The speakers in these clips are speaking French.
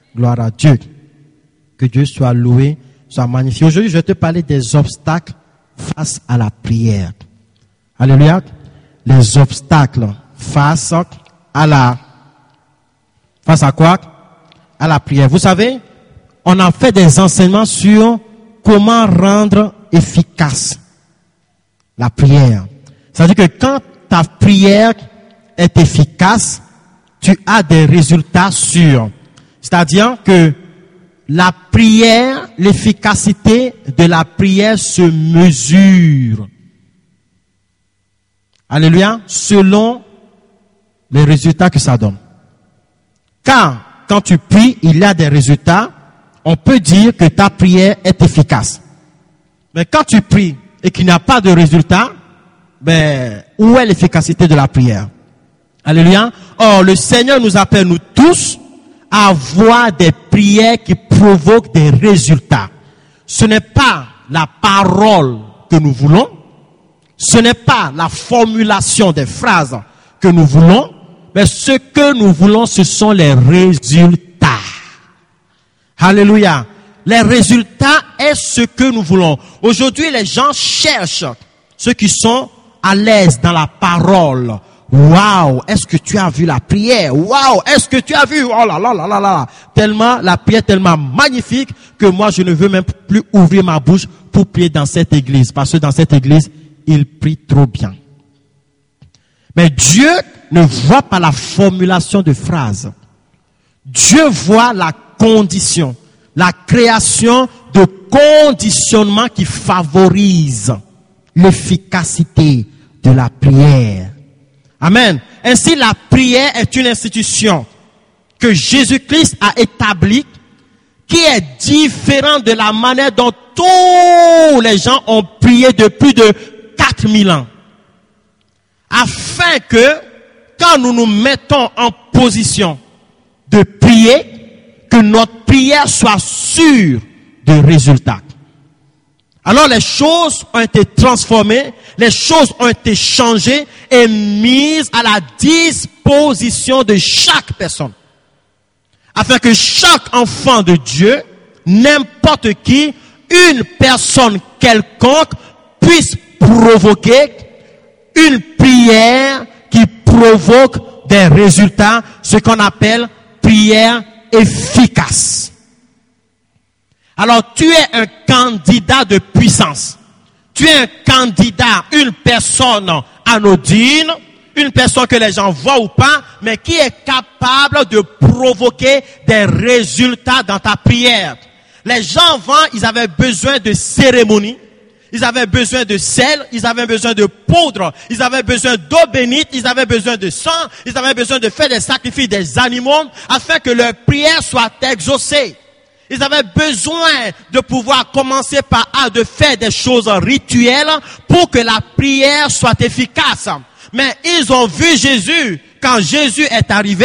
Gloire à Dieu. Que Dieu soit loué, soit magnifié. Aujourd'hui, je vais te parler des obstacles face à la prière. Alléluia. Les obstacles face à quoi? À la prière. Vous savez, on a fait des enseignements sur comment rendre efficace la prière. C'est-à-dire que quand ta prière est efficace, tu as des résultats sûrs. C'est-à-dire que la prière, l'efficacité de la prière se mesure. Alléluia, selon les résultats que ça donne. Car quand tu pries, il y a des résultats, on peut dire que ta prière est efficace. Mais quand tu pries et qu'il n'y a pas de résultat, où est l'efficacité de la prière? Alléluia. Or, le Seigneur nous appelle, nous tous, à avoir des prières qui provoquent des résultats. Ce n'est pas la parole que nous voulons, ce n'est pas la formulation des phrases que nous voulons, mais ce que nous voulons, ce sont les résultats. Alléluia. Les résultats est ce que nous voulons. Aujourd'hui, les gens cherchent ceux qui sont à l'aise dans la parole. Waouh, est-ce que tu as vu la prière? Waouh, est-ce que tu as vu? Oh là là là là là. Tellement, la prière tellement magnifique que moi je ne veux même plus ouvrir ma bouche pour prier dans cette église. Parce que dans cette église, il prie trop bien. Mais Dieu ne voit pas la formulation de phrases. Dieu voit la condition, la création de conditionnements qui favorisent l'efficacité de la prière. Amen. Ainsi, la prière est une institution que Jésus-Christ a établie, qui est différente de la manière dont tous les gens ont prié depuis de 4000 ans. Afin que, quand nous nous mettons en position de prier, que notre prière soit sûre de résultats. Alors les choses ont été transformées, les choses ont été changées et mises à la disposition de chaque personne. Afin que chaque enfant de Dieu, n'importe qui, une personne quelconque, puisse provoquer une prière qui provoque des résultats, ce qu'on appelle prière efficace. Alors, tu es un candidat de puissance. Tu es un candidat, une personne anodine, une personne que les gens voient ou pas, mais qui est capable de provoquer des résultats dans ta prière. Les gens avant, ils avaient besoin de cérémonies, ils avaient besoin de sel, ils avaient besoin de poudre, ils avaient besoin d'eau bénite, ils avaient besoin de sang, ils avaient besoin de faire des sacrifices des animaux afin que leur prière soit exaucée. Ils avaient besoin de pouvoir commencer de faire des choses rituelles pour que la prière soit efficace. Mais ils ont vu Jésus. Quand Jésus est arrivé,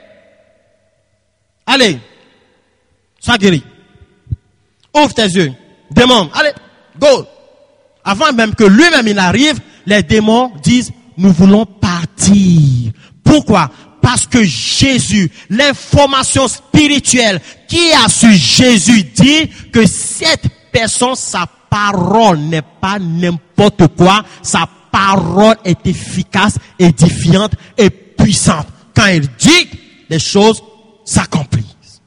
allez, sois guéri. Ouvre tes yeux. Démon, allez, go. Avant même que lui-même il arrive, les démons disent, nous voulons partir. Pourquoi? Parce que Jésus, l'information spirituelle qui a su Jésus dit que cette personne, sa parole n'est pas n'importe quoi. Sa parole est efficace, édifiante et puissante. Quand il dit, les choses s'accomplissent.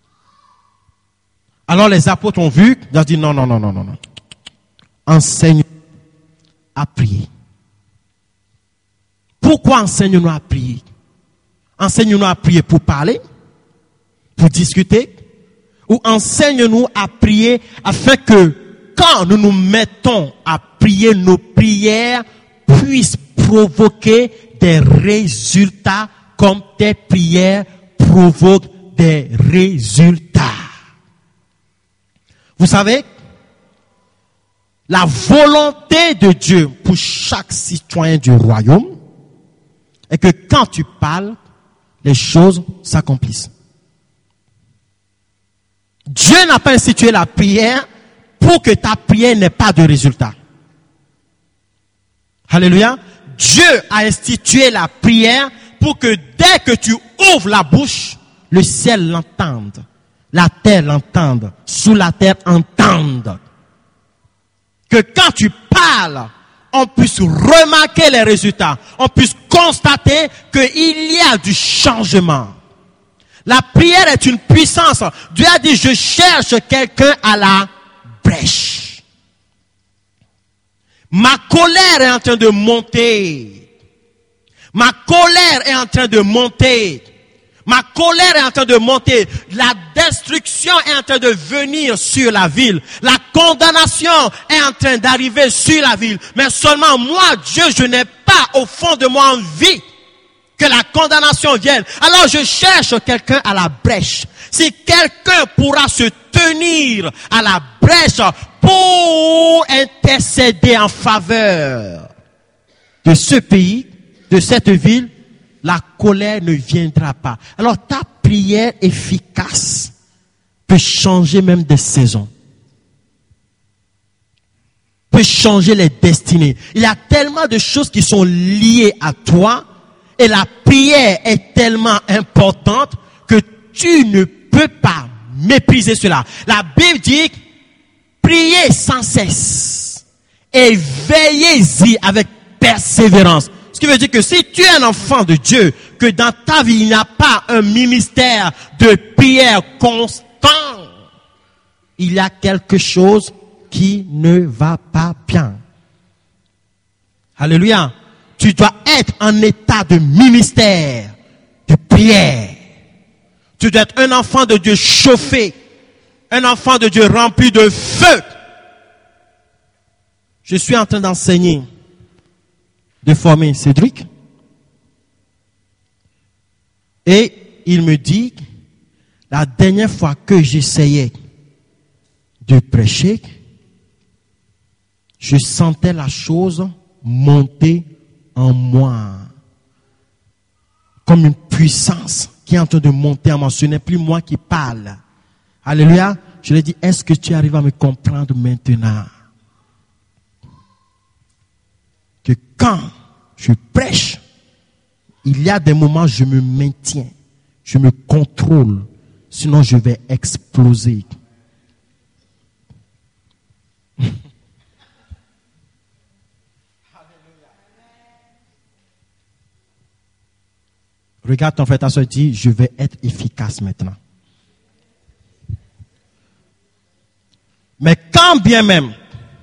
Alors les apôtres ont vu, ils ont dit non. Enseigne à prier. Pourquoi enseigne-nous à prier? Enseigne-nous à prier pour parler, pour discuter, ou enseigne-nous à prier afin que quand nous nous mettons à prier, nos prières puissent provoquer des résultats comme tes prières provoquent des résultats. Vous savez, la volonté de Dieu pour chaque citoyen du royaume est que quand tu parles, les choses s'accomplissent. Dieu n'a pas institué la prière pour que ta prière n'ait pas de résultat. Alléluia. Dieu a institué la prière pour que dès que tu ouvres la bouche, le ciel l'entende la terre l'entende, sous la terre entende. Que quand tu parles, on puisse remarquer les résultats, on puisse constater qu'il y a du changement. La prière est une puissance. Dieu a dit, je cherche quelqu'un à la brèche. Ma colère est en train de monter. Ma colère est en train de monter. Ma colère est en train de monter. La destruction est en train de venir sur la ville. La condamnation est en train d'arriver sur la ville. Mais seulement moi, Dieu, je n'ai pas au fond de moi envie que la condamnation vienne. Alors je cherche quelqu'un à la brèche. Si quelqu'un pourra se tenir à la brèche pour intercéder en faveur de ce pays, de cette ville, la colère ne viendra pas. Alors ta prière efficace peut changer même des saisons. Peut changer les destinées. Il y a tellement de choses qui sont liées à toi et la prière est tellement importante que tu ne peux pas mépriser cela. La Bible dit, priez sans cesse et veillez-y avec persévérance. Ce qui veut dire que si tu es un enfant de Dieu, que dans ta vie, il n'y a pas un ministère de prière constant, il y a quelque chose qui ne va pas bien. Alléluia. Tu dois être en état de ministère, de prière. Tu dois être un enfant de Dieu chauffé, un enfant de Dieu rempli de feu. Je suis en train d'enseigner, de former Cédric. Et il me dit, la dernière fois que j'essayais de prêcher, je sentais la chose monter en moi. Comme une puissance qui est en train de monter en moi. Ce n'est plus moi qui parle. Alléluia. Je lui ai dit, est-ce que tu arrives à me comprendre maintenant? Que quand je prêche, il y a des moments où je me maintiens, je me contrôle, sinon je vais exploser. Regarde ton frère, ta soeur, dit, je vais être efficace maintenant. Mais quand bien même,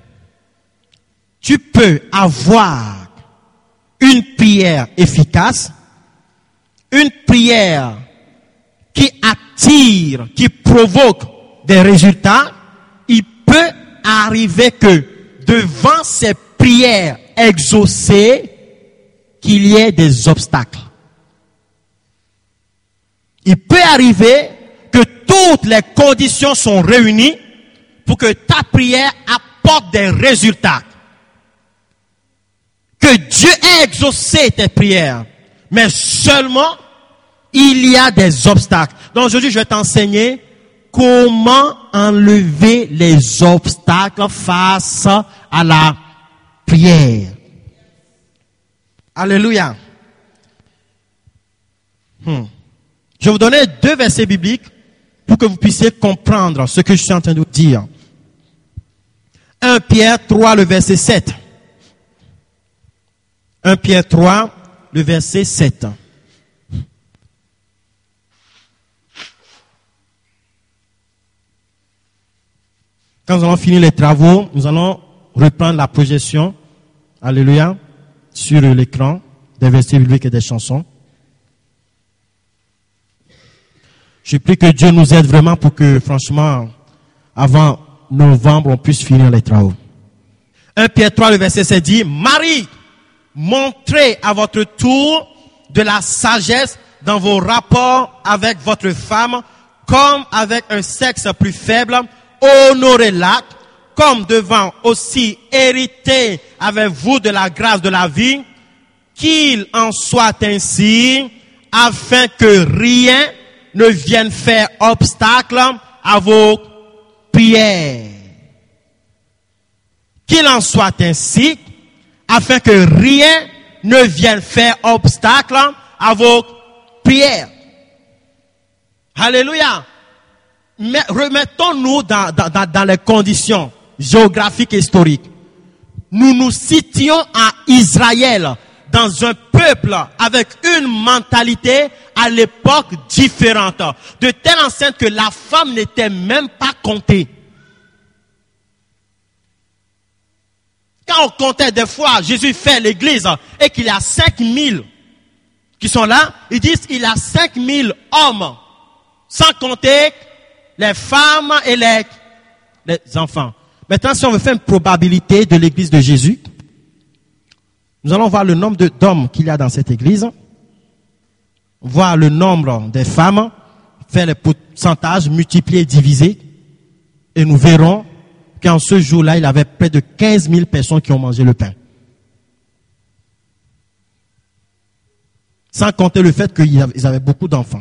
tu peux avoir une prière efficace, une prière qui attire, qui provoque des résultats, il peut arriver que devant ces prières exaucées, qu'il y ait des obstacles. Il peut arriver que toutes les conditions sont réunies pour que ta prière apporte des résultats. Que Dieu ait exaucé tes prières. Mais seulement, il y a des obstacles. Donc aujourd'hui, je vais t'enseigner comment enlever les obstacles face à la prière. Alléluia. Je vais vous donner 2 versets bibliques pour que vous puissiez comprendre ce que je suis en train de vous dire. 1 Pierre 3, le verset 7. 1 Pierre 3, le verset 7. Quand nous allons finir les travaux, nous allons reprendre la projection, alléluia, sur l'écran, des versets bibliques et des chansons. Je prie que Dieu nous aide vraiment pour que, franchement, avant novembre, on puisse finir les travaux. 1 Pierre 3, le verset 7 dit, Marie, montrez à votre tour de la sagesse dans vos rapports avec votre femme, comme avec un sexe plus faible, honorez-la, comme devant aussi hériter avec vous de la grâce de la vie, qu'il en soit ainsi, afin que rien ne vienne faire obstacle à vos prières. Qu'il en soit ainsi, afin que rien ne vienne faire obstacle à vos prières. Alléluia. mais remettons-nous dans les conditions géographiques et historiques. Nous nous situons à Israël, dans un peuple avec une mentalité à l'époque différente, de telle enceinte que la femme n'était même pas comptée. Quand on comptait des fois, Jésus fait l'église et qu'il y a 5000 qui sont là, ils disent il y a 5000 hommes, sans compter les femmes et les enfants. Maintenant, si on veut faire une probabilité de l'église de Jésus, nous allons voir le nombre d'hommes qu'il y a dans cette église, voir le nombre des femmes, faire les pourcentages, multiplier et diviser, et nous verrons qu'en ce jour-là, il y avait près de 15 000 personnes qui ont mangé le pain. Sans compter le fait qu'ils avaient beaucoup d'enfants.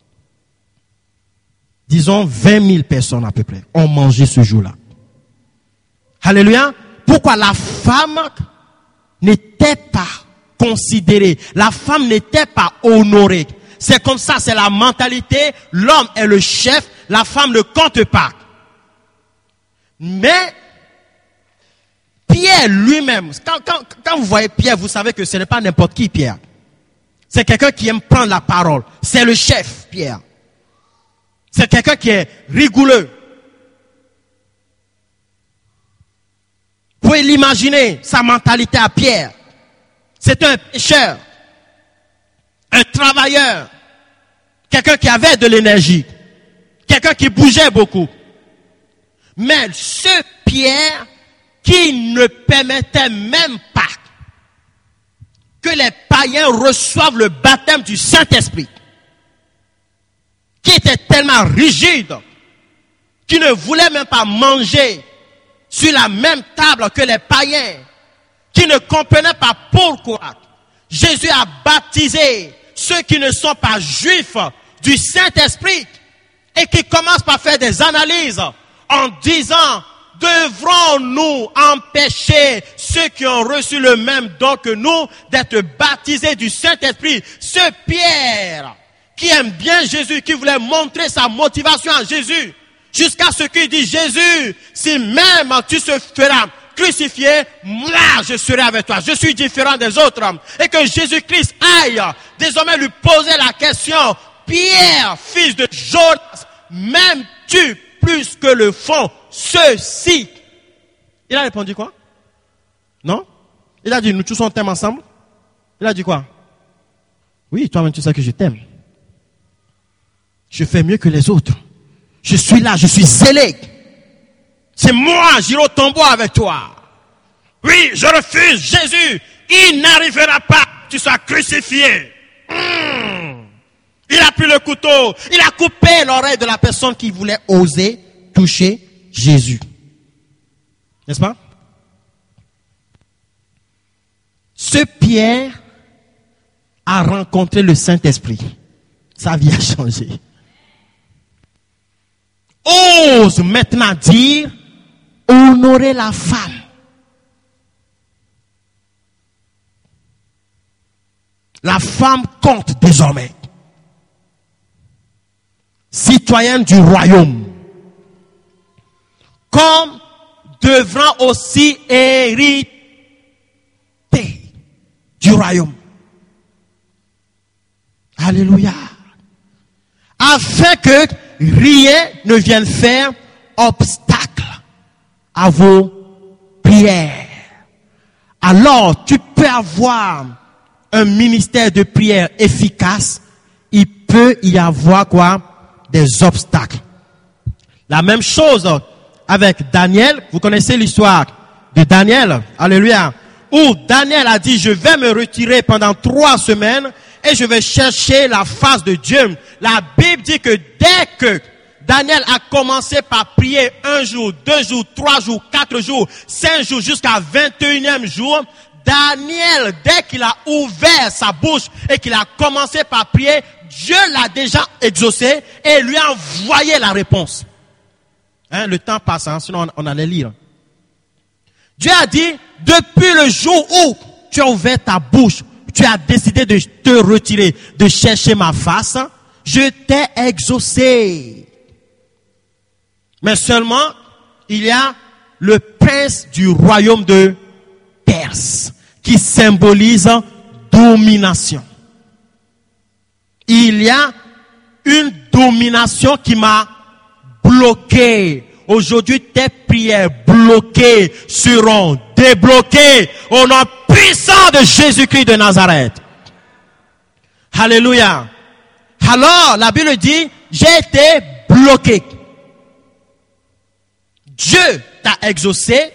Disons 20 000 personnes à peu près ont mangé ce jour-là. Alléluia. Pourquoi la femme n'était pas considérée, la femme n'était pas honorée? C'est comme ça, c'est la mentalité. L'homme est le chef, la femme ne compte pas. Mais Pierre lui-même, quand vous voyez Pierre, vous savez que ce n'est pas n'importe qui Pierre. C'est quelqu'un qui aime prendre la parole. C'est le chef, Pierre. C'est quelqu'un qui est rigoureux. Vous pouvez l'imaginer, sa mentalité à Pierre. C'est un pécheur, un travailleur, quelqu'un qui avait de l'énergie, quelqu'un qui bougeait beaucoup. Mais ce Pierre qui ne permettait même pas que les païens reçoivent le baptême du Saint-Esprit, qui était tellement rigide, qui ne voulait même pas manger sur la même table que les païens, qui ne comprenaient pas pourquoi Jésus a baptisé ceux qui ne sont pas juifs du Saint-Esprit, et qui commencent par faire des analyses en disant: devrons-nous empêcher ceux qui ont reçu le même don que nous d'être baptisés du Saint-Esprit? Ce Pierre, qui aime bien Jésus, qui voulait montrer sa motivation à Jésus, jusqu'à ce qu'il dit: Jésus, si même tu se feras crucifier, moi je serai avec toi. Je suis différent des autres. Et que Jésus-Christ aille désormais lui poser la question: Pierre, fils de Jonas, m'aimes-tu plus que le font ceux-ci? Il a répondu quoi? Non? Il a dit: nous tous on t'aime ensemble. Il a dit quoi? Oui, toi-même tu sais que je t'aime. Je fais mieux que les autres. Je suis là, je suis zélé. C'est moi, j'irai au tombeau avec toi. Oui, je refuse, Jésus. Il n'arrivera pas que tu sois crucifié. Il a pris le couteau. Il a coupé l'oreille de la personne qui voulait oser toucher Jésus. N'est-ce pas? Ce Pierre a rencontré le Saint-Esprit. Sa vie a changé. Ose maintenant dire: honorer la femme. La femme compte désormais. Citoyenne du royaume. Comme devant aussi hériter du royaume. Alléluia. Afin que rien ne vienne faire obstacle à vos prières. Alors, tu peux avoir un ministère de prière efficace. Il peut y avoir quoi? Des obstacles. La même chose avec Daniel. Vous connaissez l'histoire de Daniel. Alléluia. Où Daniel a dit: je vais me retirer pendant 3 semaines et je vais chercher la face de Dieu. La Bible dit que dès que Daniel a commencé par prier 1 jour, 2 jours, 3 jours, 4 jours, 5 jours, jusqu'à 21e jour, Daniel, dès qu'il a ouvert sa bouche et qu'il a commencé par prier, Dieu l'a déjà exaucé et lui a envoyé la réponse. Le temps passe, sinon on allait lire. Dieu a dit: depuis le jour où tu as ouvert ta bouche, tu as décidé de te retirer, de chercher ma face, je t'ai exaucé. Mais seulement, il y a le prince du royaume de Perse, qui symbolise domination. Il y a une domination qui m'a bloqué. Aujourd'hui, tes prières bloquées seront débloquées au nom puissant de Jésus-Christ de Nazareth. Alléluia. Alors, la Bible dit, j'ai été bloqué. Dieu t'a exaucé,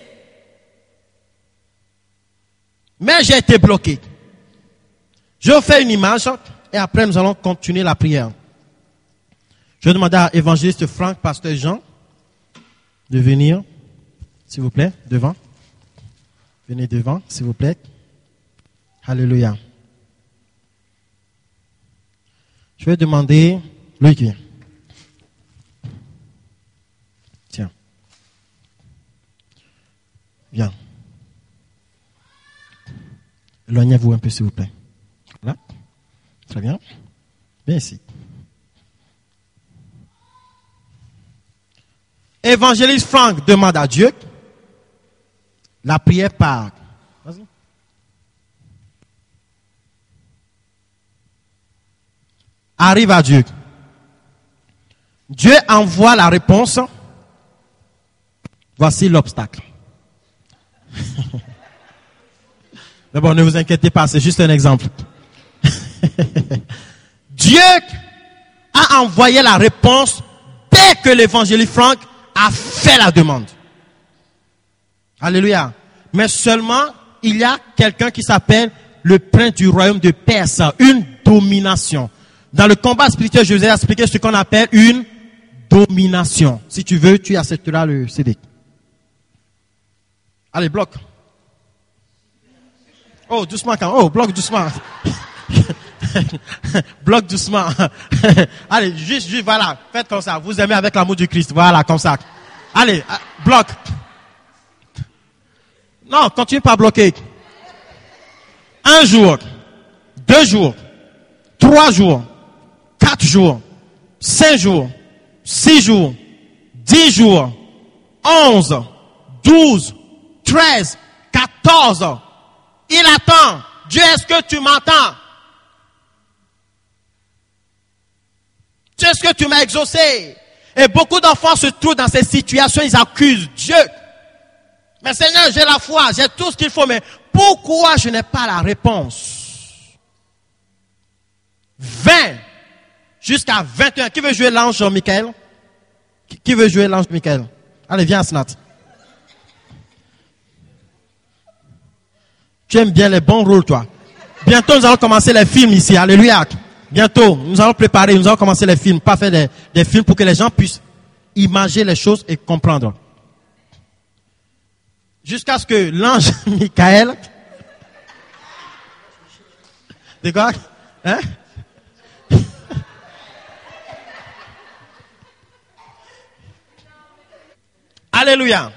mais j'ai été bloqué. Je vous fais une image et après nous allons continuer la prière. Je vais demander à évangéliste Franck, pasteur Jean, de venir, s'il vous plaît, devant. Venez devant, s'il vous plaît. Alléluia. Je vais demander, Loïc, viens. Tiens. Viens. Éloignez-vous un peu, s'il vous plaît. Là. Très bien. Viens ici. Évangéliste Franck demande à Dieu. La prière part. Vas-y. Arrive à Dieu. Dieu envoie la réponse. Voici l'obstacle. Mais bon, ne vous inquiétez pas, c'est juste un exemple. Dieu a envoyé la réponse dès que l'évangéliste Franck a fait la demande. Alléluia. Mais seulement, il y a quelqu'un qui s'appelle le prince du royaume de Perse, une domination. Dans le combat spirituel, je vous ai expliqué ce qu'on appelle une domination. Si tu veux, tu accepteras le CD. Allez, bloque. Oh, doucement quand même. Oh, bloque doucement. Bloque doucement. Allez, juste, voilà. Faites comme ça. Vous aimez avec l'amour du Christ. Voilà, comme ça. Allez, bloque. Non, continue pas à bloquer. 1 jour, 2 jours, 3 jours, 4 jours, 5 jours, 6 jours, 10 jours, 11, 12, 13, 14. Il attend. Dieu, est-ce que tu m'entends? Est-ce que tu m'as exaucé? Et beaucoup d'enfants se trouvent dans ces situations, ils accusent Dieu. Mais Seigneur, j'ai la foi, j'ai tout ce qu'il faut, mais pourquoi je n'ai pas la réponse? 20 jusqu'à 21. Qui veut jouer l'ange Michael? Qui veut jouer l'ange Michael? Allez, viens, Asnat. Tu aimes bien les bons rôles, toi. Bientôt, nous allons commencer les films ici. Alléluia. Bientôt, nous allons préparer, nous allons commencer les films. Pas faire des films pour que les gens puissent imaginer les choses et comprendre. Jusqu'à ce que l'ange Michael... De quoi? Hein? Alléluia.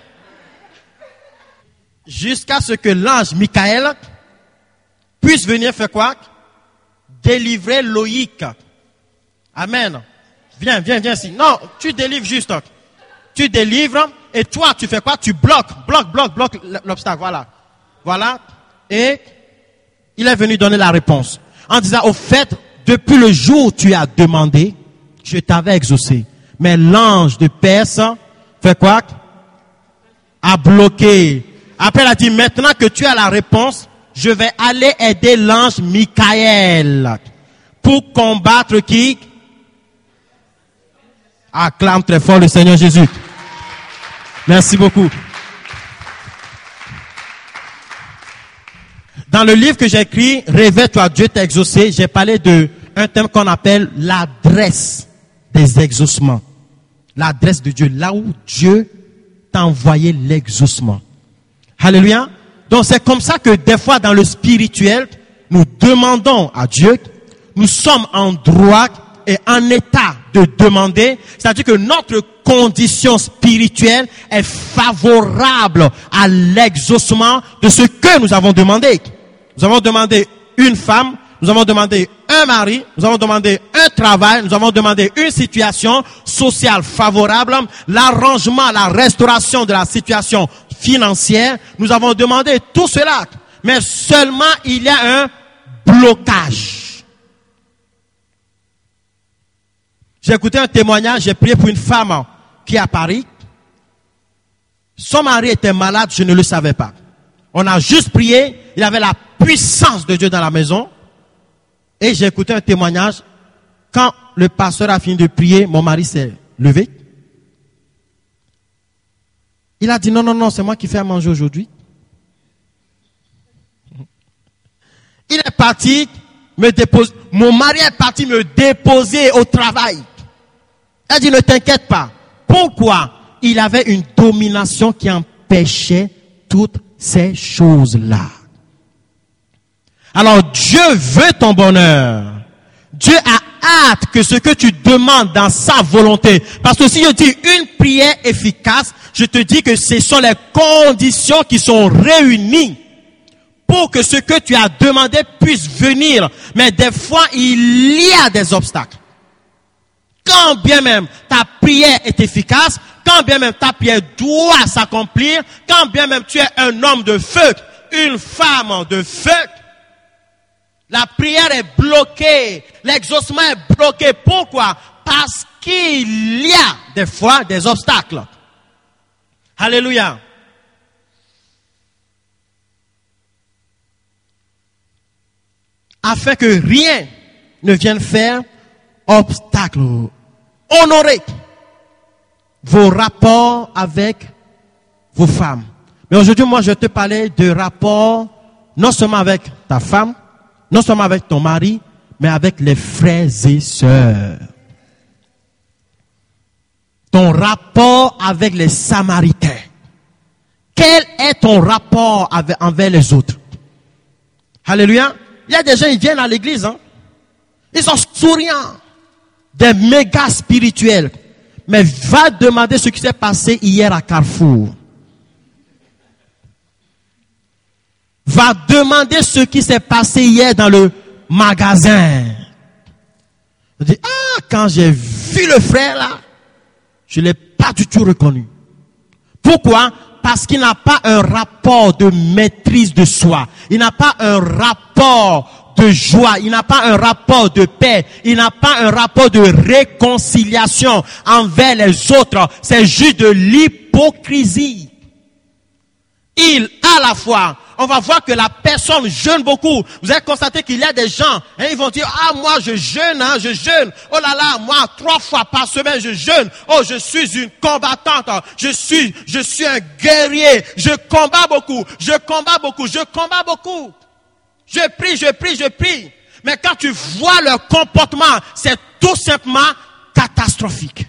Jusqu'à ce que l'ange Michael puisse venir faire quoi? Délivrer Loïc. Amen. Viens ici. Non, tu délivres juste. Tu délivres et toi tu fais quoi? Tu bloques l'obstacle. Voilà. Et il est venu donner la réponse. En disant, au fait, depuis le jour où tu as demandé, je t'avais exaucé. Mais l'ange de Perse fait quoi? A bloqué. Après, il a dit, maintenant que tu as la réponse, je vais aller aider l'ange Michael pour combattre qui? Acclame très fort le Seigneur Jésus. Merci beaucoup. Dans le livre que j'ai écrit, Réveille-toi, Dieu t'a exaucé, j'ai parlé de un thème qu'on appelle l'adresse des exaucements. L'adresse de Dieu, là où Dieu t'a envoyé l'exaucement. Alléluia. Donc c'est comme ça que des fois dans le spirituel, nous demandons à Dieu, nous sommes en droit et en état de demander, c'est-à-dire que notre condition spirituelle est favorable à l'exaucement de ce que nous avons demandé. Nous avons demandé une femme, nous avons demandé un mari, nous avons demandé un travail, nous avons demandé une situation sociale favorable, l'arrangement, la restauration de la situation financière. Nous avons demandé tout cela, mais seulement il y a un blocage. J'ai écouté un témoignage, j'ai prié pour une femme qui est à Paris. Son mari était malade, je ne le savais pas. On a juste prié, il avait la puissance de Dieu dans la maison. Et j'ai écouté un témoignage. Quand le pasteur a fini de prier, mon mari s'est levé. Il a dit non, c'est moi qui fais à manger aujourd'hui. Il est parti me déposer. Mon mari est parti me déposer au travail. Il a dit ne t'inquiète pas. Pourquoi? Il avait une domination qui empêchait toutes ces choses-là. Alors Dieu veut ton bonheur. Dieu a hâte que ce que tu demandes dans sa volonté. Parce que si je dis une prière efficace, je te dis que ce sont les conditions qui sont réunies pour que ce que tu as demandé puisse venir. Mais des fois, il y a des obstacles. Quand bien même ta prière est efficace, quand bien même ta prière doit s'accomplir, quand bien même tu es un homme de feu, une femme de feu, la prière est bloquée, l'exaucement est bloqué. Pourquoi? Parce qu'il y a des fois des obstacles. Alléluia. Afin que rien ne vienne faire obstacle. Honorez vos rapports avec vos femmes. Mais aujourd'hui, moi, je vais te parler de rapports non seulement avec ta femme, non seulement avec ton mari, mais avec les frères et sœurs. Ton rapport avec les Samaritains. Quel est ton rapport envers les autres? Alléluia. Il y a des gens, ils viennent à l'église, hein. Ils sont souriants. Des méga spirituels. Mais va demander ce qui s'est passé hier à Carrefour. Va demander ce qui s'est passé hier dans le magasin. Je dis, quand j'ai vu le frère là, je ne l'ai pas du tout reconnu. Pourquoi? Parce qu'il n'a pas un rapport de maîtrise de soi. Il n'a pas un rapport de joie. Il n'a pas un rapport de paix. Il n'a pas un rapport de réconciliation envers les autres. C'est juste de l'hypocrisie. Il a la foi. On va voir que la personne jeûne beaucoup. Vous avez constaté qu'il y a des gens, ils vont dire, moi je jeûne, je jeûne. Oh là là, moi 3 fois par semaine je jeûne. Oh, je suis une combattante. Je suis un guerrier. Je combats beaucoup. Je combats beaucoup. Je prie. Mais quand tu vois leur comportement, c'est tout simplement catastrophique.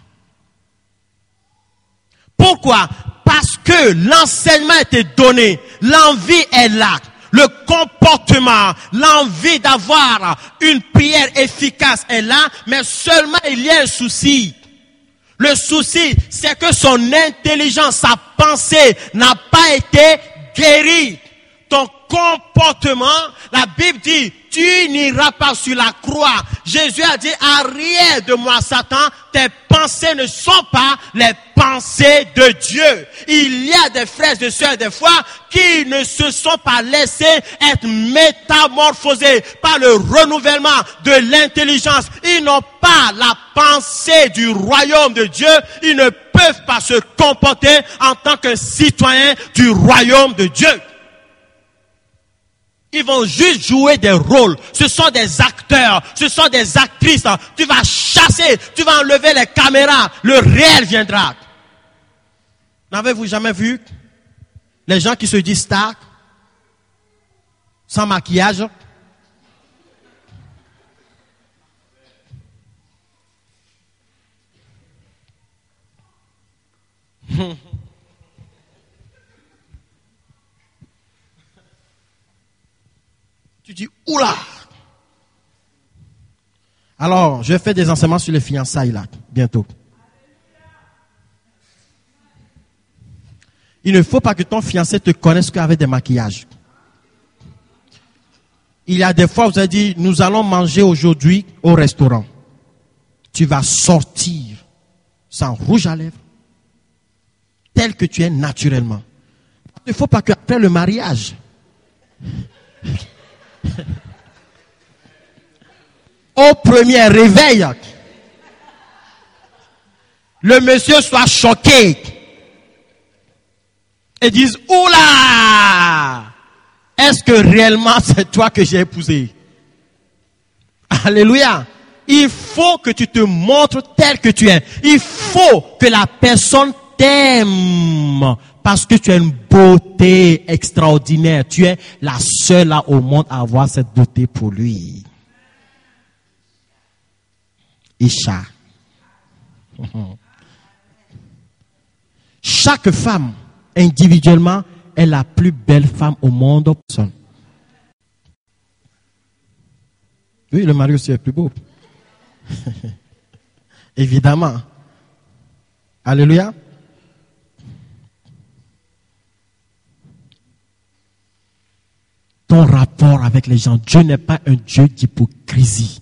Pourquoi? Parce que l'enseignement a été donné, l'envie est là, le comportement, l'envie d'avoir une prière efficace est là, mais seulement il y a un souci. Le souci, c'est que son intelligence, sa pensée n'a pas été guérie. Ton comportement, la Bible dit, tu n'iras pas sur la croix. Jésus a dit, arrière de moi Satan, tes pensées ne sont pas les pensées de Dieu. Il y a des frères et sœurs des fois qui ne se sont pas laissés être métamorphosés par le renouvellement de l'intelligence. Ils n'ont pas la pensée du royaume de Dieu. Ils ne peuvent pas se comporter en tant que citoyens du royaume de Dieu. Ils vont juste jouer des rôles. Ce sont des acteurs, ce sont des actrices. Tu vas chasser, tu vas enlever les caméras. Le réel viendra. N'avez-vous jamais vu les gens qui se disent stars sans maquillage? Tu dis, oula! Alors, je vais faire des enseignements sur les fiançailles là, bientôt. Il ne faut pas que ton fiancé te connaisse qu'avec des maquillages. Il y a des fois, vous avez dit, nous allons manger aujourd'hui au restaurant. Tu vas sortir sans rouge à lèvres, tel que tu es naturellement. Il ne faut pas qu'après le mariage, au premier réveil, le monsieur soit choqué et dise, oula! Est-ce que réellement c'est toi que j'ai épousé? Alléluia. Il faut que tu te montres tel que tu es. Il faut que la personne t'aime parce que tu as une beauté extraordinaire. Tu es la seule là au monde à avoir cette beauté pour lui. Isha. Chaque femme individuellement est la plus belle femme au monde. Oui, le mari aussi est plus beau. Évidemment. Alléluia. Ton rapport avec les gens. Dieu n'est pas un Dieu d'hypocrisie.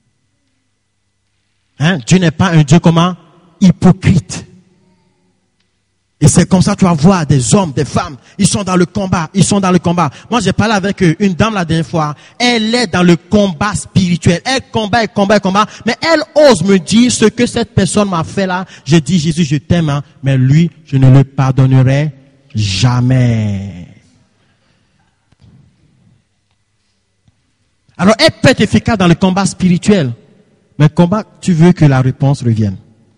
Dieu n'est pas un Dieu comment? Hypocrite. Et c'est comme ça que tu vas voir des hommes, des femmes, ils sont dans le combat, Moi, j'ai parlé avec une dame la dernière fois, elle est dans le combat spirituel. Elle combat, mais elle ose me dire ce que cette personne m'a fait là. Je dis, Jésus, je t'aime, mais lui, je ne le pardonnerai jamais. Alors, elle peut être efficace dans le combat spirituel, mais combat, tu veux que la réponse revienne.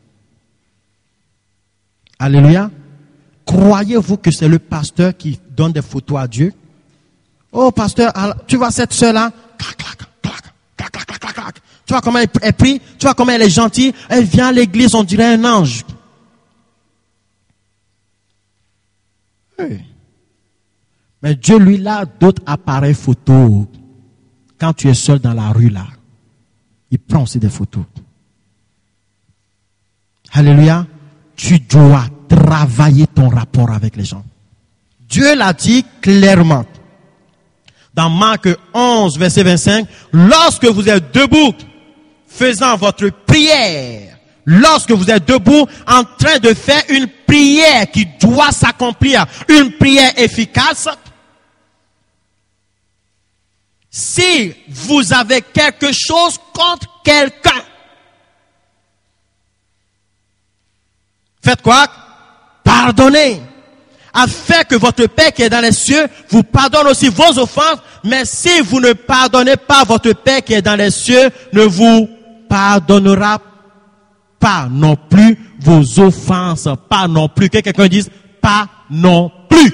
Alléluia. Croyez-vous que c'est le pasteur qui donne des photos à Dieu? Oh, pasteur, tu vois cette sœur-là? Tu vois comment elle prie? Tu vois comment elle est gentille? Elle vient à l'église, on dirait un ange. Oui. Mais Dieu, lui, là, d'autres appareils photos. Quand tu es seul dans la rue, là, il prend aussi des photos. Alléluia. Tu dois travailler ton rapport avec les gens. Dieu l'a dit clairement. Dans Marc 11, verset 25, lorsque vous êtes debout, faisant votre prière, lorsque vous êtes debout, en train de faire une prière qui doit s'accomplir, une prière efficace, si vous avez quelque chose contre quelqu'un, faites quoi? Pardonnez. Afin que votre Père qui est dans les cieux vous pardonne aussi vos offenses. Mais si vous ne pardonnez pas, votre Père qui est dans les cieux ne vous pardonnera pas non plus vos offenses. Pas non plus. Que quelqu'un dise pas non plus.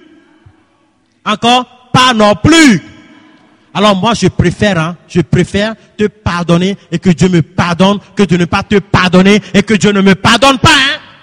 Encore, pas non plus. Alors moi je préfère te pardonner et que Dieu me pardonne que de ne pas te pardonner et que Dieu ne me pardonne pas.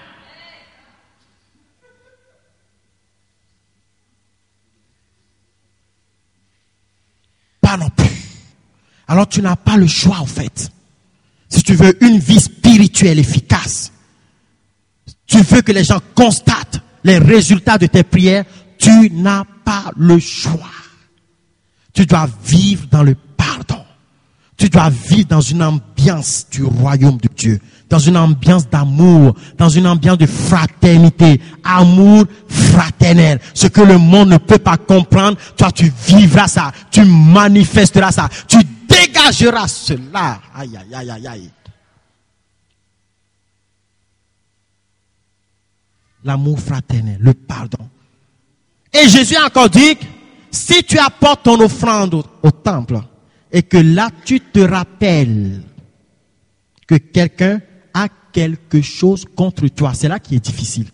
Pas non plus. Alors tu n'as pas le choix en fait. Si tu veux une vie spirituelle efficace, tu veux que les gens constatent les résultats de tes prières, tu n'as pas le choix. Tu dois vivre dans le pardon. Tu dois vivre dans une ambiance du royaume de Dieu. Dans une ambiance d'amour. Dans une ambiance de fraternité. Amour fraternel. Ce que le monde ne peut pas comprendre, toi tu vivras ça. Tu manifesteras ça. Tu dégageras cela. Aïe, aïe, aïe, aïe, aïe. L'amour fraternel, le pardon. Et Jésus a encore dit, si tu apportes ton offrande au temple, et que là tu te rappelles que quelqu'un a quelque chose contre toi, c'est là qui est difficile.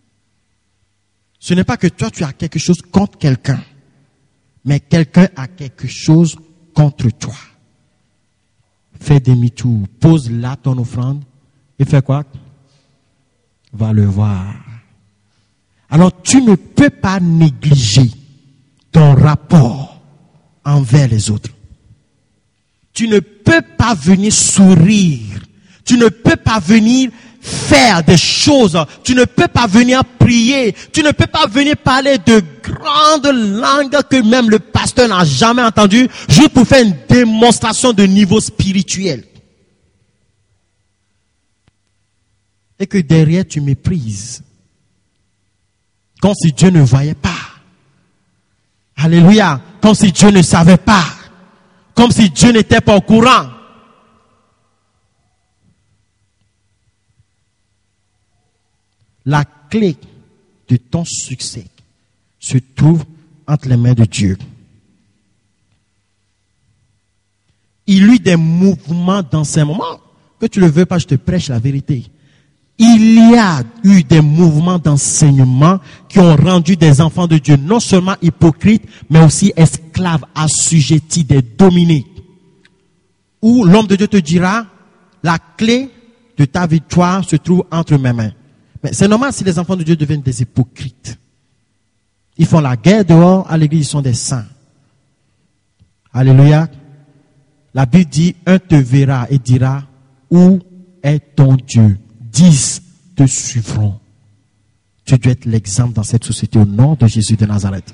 Ce n'est pas que toi tu as quelque chose contre quelqu'un, mais quelqu'un a quelque chose contre toi. Fais demi-tour, pose là ton offrande et fais quoi? Va le voir. Alors tu ne peux pas négliger ton rapport envers les autres. Tu ne peux pas venir sourire. Tu ne peux pas venir faire des choses. Tu ne peux pas venir prier. Tu ne peux pas venir parler de grandes langues que même le pasteur n'a jamais entendues, juste pour faire une démonstration de niveau spirituel. Et que derrière tu méprises. Comme si Dieu ne voyait pas. Alléluia. Comme si Dieu ne savait pas. Comme si Dieu n'était pas au courant. La clé de ton succès se trouve entre les mains de Dieu. Il y a eu des mouvements d'enseignement. Que tu le veux pas, je te prêche la vérité. Il y a eu des mouvements d'enseignement qui ont rendu des enfants de Dieu non seulement hypocrites, mais aussi esclaves, assujettis, des dominés. Où l'homme de Dieu te dira, la clé de ta victoire se trouve entre mes mains. Mais c'est normal si les enfants de Dieu deviennent des hypocrites. Ils font la guerre dehors, à l'église ils sont des saints. Alléluia. La Bible dit, un te verra et dira, où est ton Dieu? 10 te suivront. Tu dois être l'exemple dans cette société au nom de Jésus de Nazareth.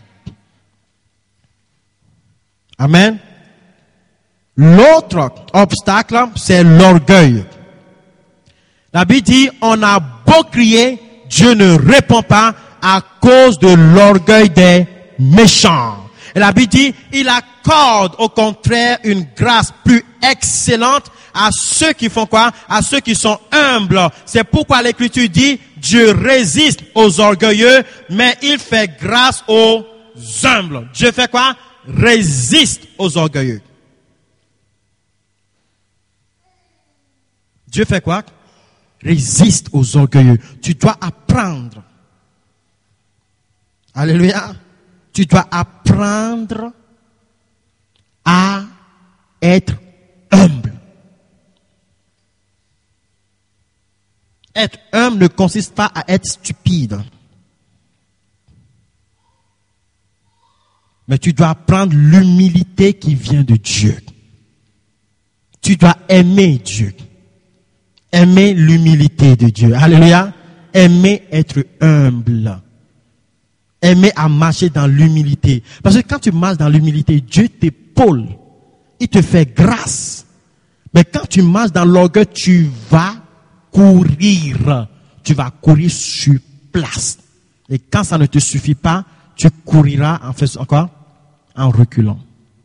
Amen. L'autre obstacle, c'est l'orgueil. La Bible dit, on a beau crier, Dieu ne répond pas à cause de l'orgueil des méchants. Et la Bible dit, il accorde au contraire une grâce plus excellente à ceux qui font quoi? À ceux qui sont humbles. C'est pourquoi l'Écriture dit, Dieu résiste aux orgueilleux, mais il fait grâce aux humbles. Dieu fait quoi? Résiste aux orgueilleux. Dieu fait quoi? Résiste aux orgueilleux. Tu dois apprendre. Alléluia. Tu dois apprendre à être humble. Être humble ne consiste pas à être stupide. Mais tu dois apprendre l'humilité qui vient de Dieu. Tu dois aimer Dieu. Aimer l'humilité de Dieu. Alléluia. Aimer être humble. Aimer à marcher dans l'humilité. Parce que quand tu marches dans l'humilité, Dieu t'épaule. Il te fait grâce. Mais quand tu marches dans l'orgueil, tu vas courir. Tu vas courir sur place. Et quand ça ne te suffit pas, tu couriras en faisant quoi? En reculant.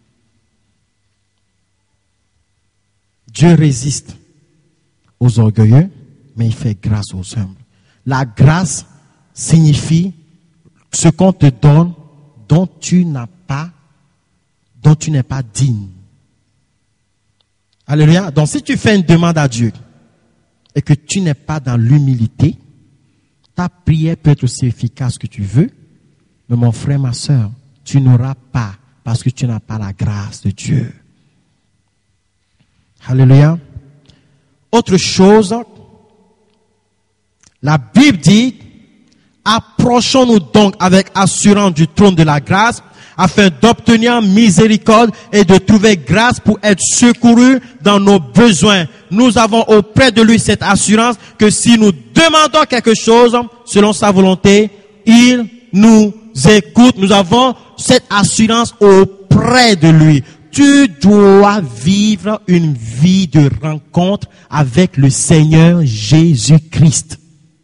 Dieu résiste aux orgueilleux, mais il fait grâce aux humbles. La grâce signifie ce qu'on te donne dont tu n'es pas digne. Alléluia. Donc si tu fais une demande à Dieu et que tu n'es pas dans l'humilité, ta prière peut être aussi efficace que tu veux, mais mon frère, ma soeur, tu n'auras pas parce que tu n'as pas la grâce de Dieu. Alléluia. Autre chose, la Bible dit, approchons-nous donc avec assurance du trône de la grâce, afin d'obtenir miséricorde et de trouver grâce pour être secourus dans nos besoins. Nous avons auprès de lui cette assurance que si nous demandons quelque chose selon sa volonté, il nous écoute. Nous avons cette assurance auprès de lui. Tu dois vivre une vie de rencontre avec le Seigneur Jésus-Christ.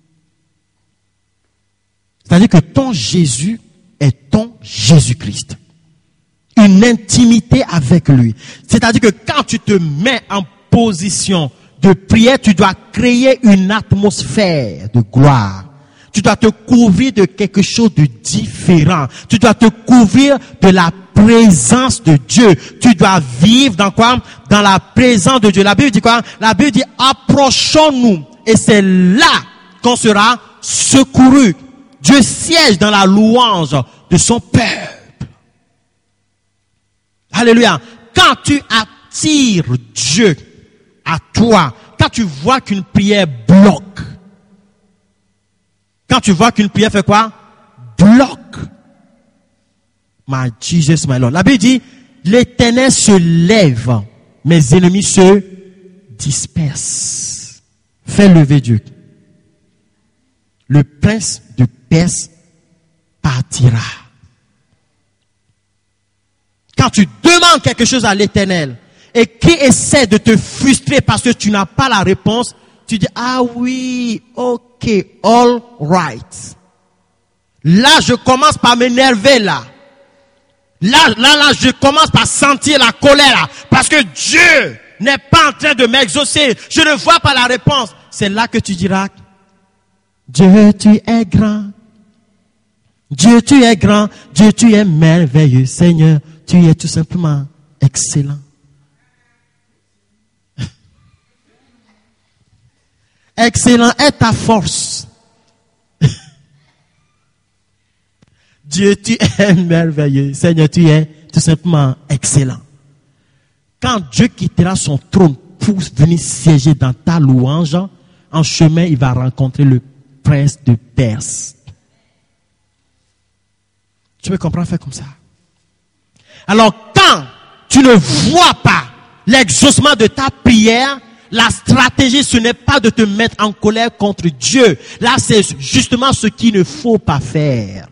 C'est-à-dire que ton Jésus est ton Jésus-Christ. Une intimité avec lui. C'est-à-dire que quand tu te mets en position de prière, tu dois créer une atmosphère de gloire. Tu dois te couvrir de quelque chose de différent. Tu dois te couvrir de la présence de Dieu. Tu dois vivre dans quoi? Dans la présence de Dieu. La Bible dit quoi? La Bible dit approchons-nous. Et c'est là qu'on sera secouru. Dieu siège dans la louange de son peuple. Alléluia. Quand tu attires Dieu à toi, quand tu vois qu'une prière bloque, quand tu vois qu'une prière fait quoi? Bloque. My Jesus, my Lord. La Bible dit, l'Éternel se lève, mes ennemis se dispersent. Fais lever Dieu. le prince de Perse partira. Quand tu demandes quelque chose à l'Éternel et qui essaie de te frustrer parce que tu n'as pas la réponse, tu dis, ah oui, ok, all right. Là, je commence par m'énerver là. Là, je commence par sentir la colère là. Parce que Dieu n'est pas en train de m'exaucer. Je ne vois pas la réponse. C'est là que tu diras, Dieu, tu es grand. Dieu, tu es grand. Dieu, tu es merveilleux. Seigneur, tu es tout simplement excellent. Excellent est ta force. Dieu, tu es merveilleux. Seigneur, tu es tout simplement excellent. Quand Dieu quittera son trône pour venir siéger dans ta louange, en chemin, il va rencontrer le prince de Perse. Tu peux comprendre, faire comme ça. Alors, quand tu ne vois pas l'exaucement de ta prière, la stratégie, ce n'est pas de te mettre en colère contre Dieu. Là, c'est justement ce qu'il ne faut pas faire.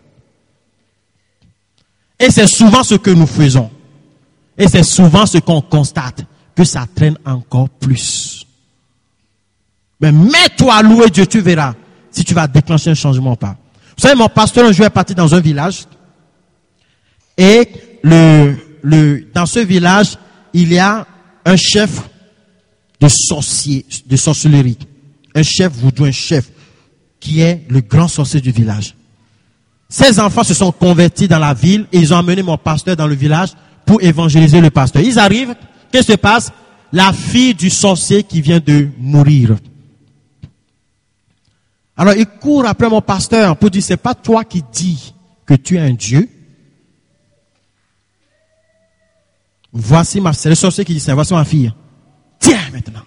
Et c'est souvent ce que nous faisons. Et c'est souvent ce qu'on constate, que ça traîne encore plus. Mais mets-toi à louer Dieu, tu verras si tu vas déclencher un changement ou pas. Vous savez, mon pasteur, un jour est parti dans un village. Et dans ce village, il y a un chef de sorcier, de sorcellerie. Un chef vaudou, un chef qui est le grand sorcier du village. Ses enfants se sont convertis dans la ville et ils ont amené mon pasteur dans le village pour évangéliser le pasteur. Ils arrivent, qu'est-ce qui se passe? La fille du sorcier qui vient de mourir. Alors il court après mon pasteur pour dire, c'est pas toi qui dis que tu es un Dieu. Voici c'est le sorcier qui dit ça, voici ma fille. Tiens maintenant.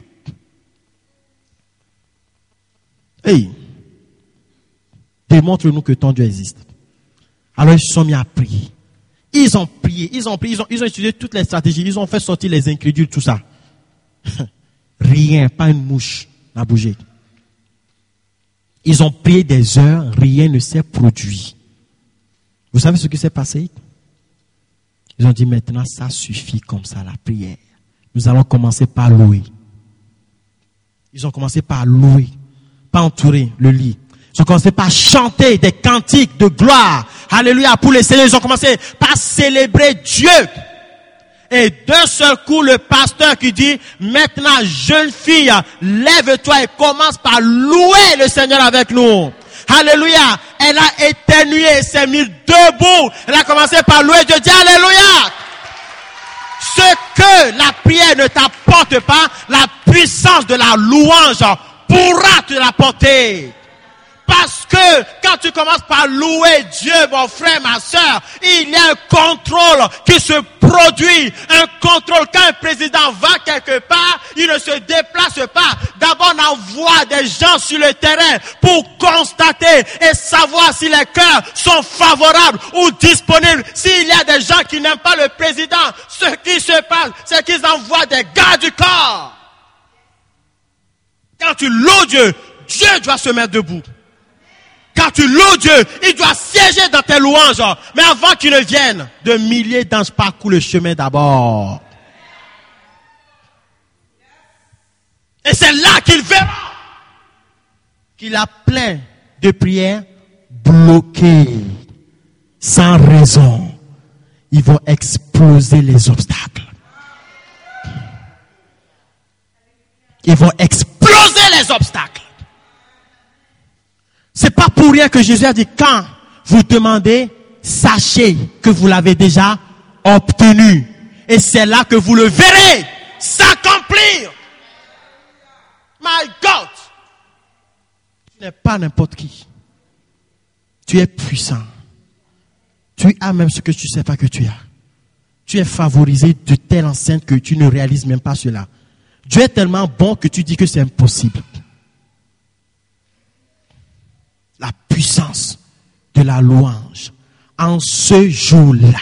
Hey, démontre-nous que ton Dieu existe. Alors ils se sont mis à prier. Ils ont prié, ils ont étudié toutes les stratégies, ils ont fait sortir les incrédules, tout ça. Rien, pas une mouche n'a bougé. Ils ont prié des heures, rien ne s'est produit. Vous savez ce qui s'est passé? Ils ont dit maintenant ça suffit comme ça la prière. Nous allons commencer par louer. Ils ont commencé par louer, pas entourer le lit. Ils ont commencé par chanter des cantiques de gloire. Alléluia pour les Seigneurs. Ils ont commencé par célébrer Dieu. Et d'un seul coup, le pasteur qui dit, maintenant, jeune fille, lève-toi et commence par louer le Seigneur avec nous. Alléluia. Elle a éternué et s'est mise debout. Elle a commencé par louer Dieu. Dis Alléluia. Ce que la prière ne t'apporte pas, la puissance de la louange pourra te l'apporter. Parce que quand tu commences par louer Dieu, mon frère, ma soeur, il y a un contrôle qui se produit. Un contrôle. Quand un président va quelque part, il ne se déplace pas. D'abord, on envoie des gens sur le terrain pour constater et savoir si les cœurs sont favorables ou disponibles. S'il y a des gens qui n'aiment pas le président, ce qui se passe, c'est qu'ils envoient des gars du corps. Quand tu loues Dieu, Dieu doit se mettre debout. Quand tu loues Dieu, il doit siéger dans tes louanges. Mais avant qu'il ne vienne, de milliers d'anges parcourent le chemin d'abord. Et c'est là qu'il verra qu'il a plein de prières bloquées, sans raison. Ils vont exploser les obstacles. Ils vont exploser les obstacles. C'est pas pour rien que Jésus a dit, quand vous demandez, sachez que vous l'avez déjà obtenu. Et c'est là que vous le verrez s'accomplir. My God. Tu n'es pas n'importe qui. Tu es puissant. Tu as même ce que tu ne sais pas que tu as. Tu es favorisé de telle enceinte que tu ne réalises même pas cela. Dieu est tellement bon que tu dis que c'est impossible. La puissance de la louange. En ce jour-là,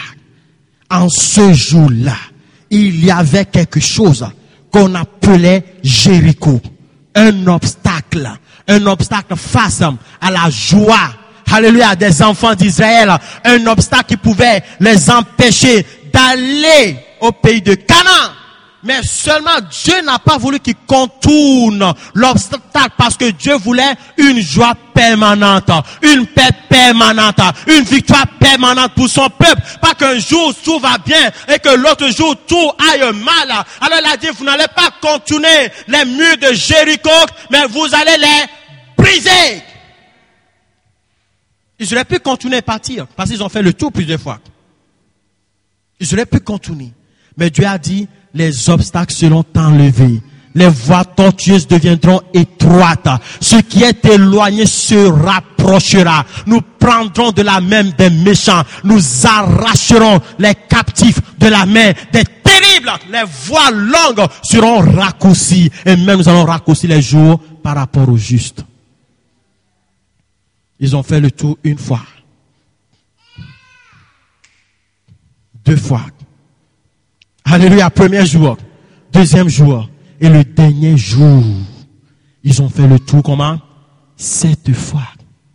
il y avait quelque chose qu'on appelait Jéricho. Un obstacle, un obstacle face à la joie, alléluia, des enfants d'Israël, un obstacle qui pouvait les empêcher d'aller au pays de Canaan. Mais seulement Dieu n'a pas voulu qu'ils contournent l'obstacle parce que Dieu voulait une joie permanente, une paix permanente, une victoire permanente pour son peuple. Pas qu'un jour tout va bien et que l'autre jour tout aille mal. Alors il a dit, vous n'allez pas contourner les murs de Jéricho, mais vous allez les briser. Ils auraient pu contourner et partir parce qu'ils ont fait le tour plusieurs fois. Ils auraient pu contourner. Mais Dieu a dit, les obstacles seront enlevés. Les voies tortueuses deviendront étroites. Ce qui est éloigné se rapprochera. Nous prendrons de la main des méchants. Nous arracherons les captifs de la main des terribles. Les voies longues seront raccourcies. Et même nous allons raccourcir les jours par rapport aux justes. Ils ont fait le tour une fois. 2 fois. Alléluia, premier jour, deuxième jour et le dernier jour. Ils ont fait le tour comment? 7 fois.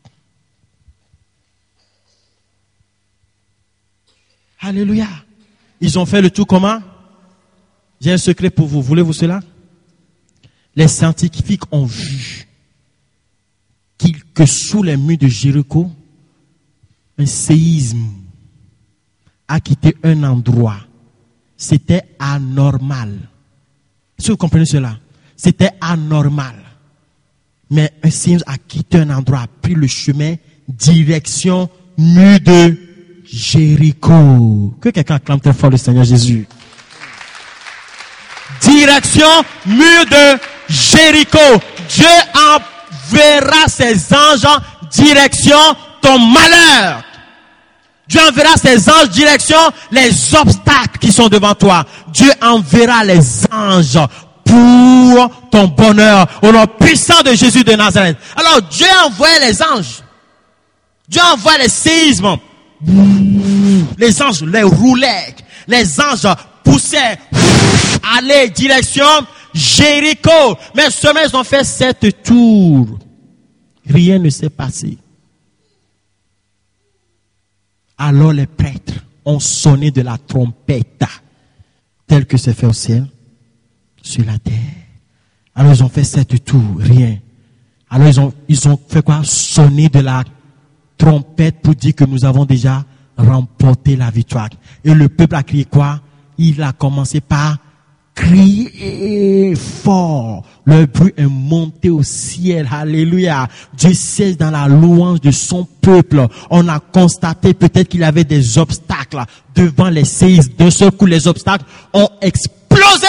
Alléluia. Ils ont fait le tour comment? J'ai un secret pour vous. Voulez-vous cela? Les scientifiques ont vu que sous les murs de Jéricho, un séisme a quitté un endroit. C'était anormal. Si vous comprenez cela, c'était anormal. Mais un séisme a quitté un endroit, a pris le chemin direction mur de Jéricho. Que quelqu'un acclame très fort le Seigneur Jésus. Direction mur de Jéricho. Dieu enverra ses anges direction ton malheur. Dieu enverra ses anges direction les obstacles qui sont devant toi. Dieu enverra les anges pour ton bonheur au nom puissant de Jésus de Nazareth. Alors Dieu envoie les anges. Dieu envoie les séismes. Les anges les roulaient. Les anges poussaient. Aller direction Jéricho. Mais seulement ils ont fait 7 tours. Rien ne s'est passé. Alors les prêtres ont sonné de la trompette, tel que c'est fait au ciel, sur la terre. Alors ils ont fait 7 tours, rien. Alors ils ont fait quoi? Sonner de la trompette pour dire que nous avons déjà remporté la victoire. Et le peuple a crié quoi? Il a commencé par crier fort. Le bruit est monté au ciel. Alléluia. Dieu siège dans la louange de son peuple. On a constaté peut-être qu'il y avait des obstacles devant les séismes. D'un seul coup, les obstacles ont explosé.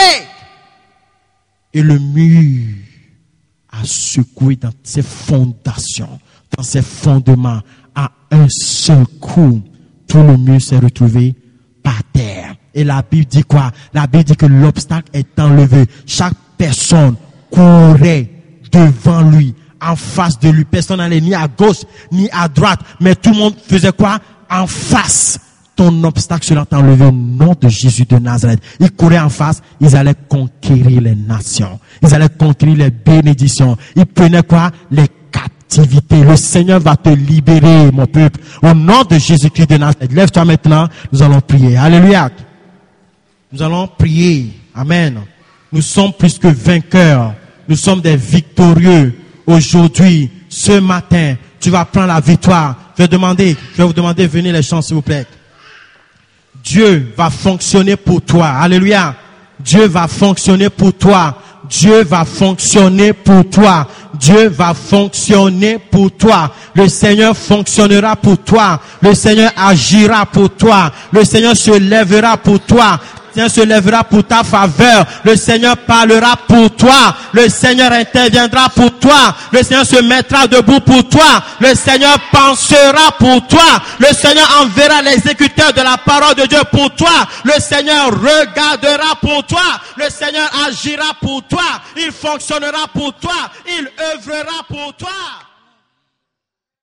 Et le mur a secoué dans ses fondations, dans ses fondements. À un seul coup, tout le mur s'est retrouvé par terre. Et la Bible dit quoi? La Bible dit que l'obstacle est enlevé. Chaque personne courait devant lui, en face de lui. Personne n'allait ni à gauche, ni à droite. Mais tout le monde faisait quoi? En face. Ton obstacle sera enlevé au nom de Jésus de Nazareth. Ils couraient en face. Ils allaient conquérir les nations. Ils allaient conquérir les bénédictions. Ils prenaient quoi? Les captivités. Le Seigneur va te libérer, mon peuple. Au nom de Jésus-Christ de Nazareth. Lève-toi maintenant. Nous allons prier. Alléluia. Nous allons prier. Amen. Nous sommes plus que vainqueurs. Nous sommes des victorieux. Aujourd'hui, ce matin, tu vas prendre la victoire. Je vais vous demander, venez les chants, s'il vous plaît. Dieu va fonctionner pour toi. Alléluia. Dieu va fonctionner pour toi. Dieu va fonctionner pour toi. Dieu va fonctionner pour toi. Le Seigneur fonctionnera pour toi. Le Seigneur agira pour toi. Le Seigneur se lèvera pour toi. Le Seigneur se lèvera pour ta faveur. Le Seigneur parlera pour toi. Le Seigneur interviendra pour toi. Le Seigneur se mettra debout pour toi. Le Seigneur pensera pour toi. Le Seigneur enverra l'exécuteur de la parole de Dieu pour toi. Le Seigneur regardera pour toi. Le Seigneur agira pour toi. Il fonctionnera pour toi. Il œuvrera pour toi.